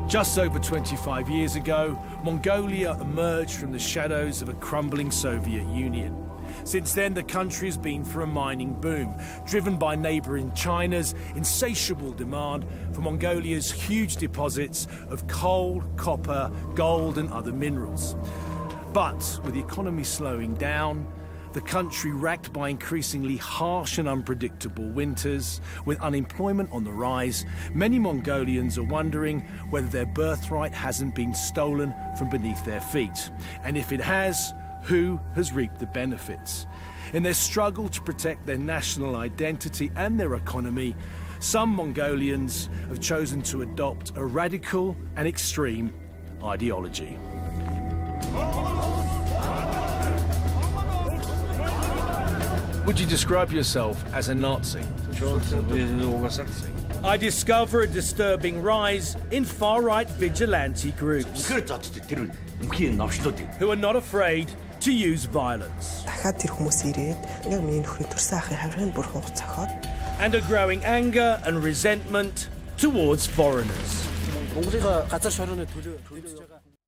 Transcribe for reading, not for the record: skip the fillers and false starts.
Just over 25 years ago, Mongolia emerged from the shadows of a crumbling Soviet Union. Since then, the country has been through a mining boom, driven by neighbouring China's insatiable demand for Mongolia's huge deposits of coal, copper, gold and other minerals. But with the economy slowing down, the country racked by increasingly harsh and unpredictable winters, with unemployment on the rise, many Mongolians are wondering whether their birthright hasn't been stolen from beneath their feet. And if it has, who has reaped the benefits? In their struggle to protect their national identity and their economy, some Mongolians have chosen to adopt a radical and extreme ideology. Would you describe yourself as a Nazi? I discover a disturbing rise in far-right vigilante groups who are not afraid to use violence. And a growing anger and resentment towards foreigners.